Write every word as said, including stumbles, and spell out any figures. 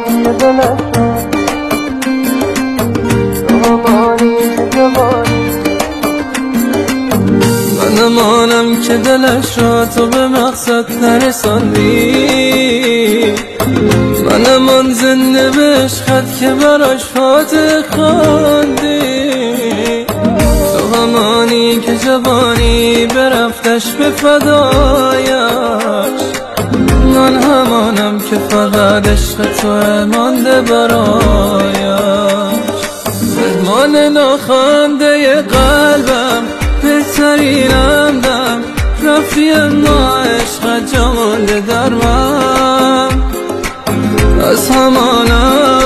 که دلش تو همانی که جوانی من همانم که دلش را تو به مقصد نرساندی من همان زنده به عشقت که براش فاتح خواندی تو همانی که جوانی برفتش به فدایش من همانم که فقط عشق تو مانده برایش مهمان ناخوانده قلبم بهترینم دم رفتی اما عشق جا مانده در من از همانم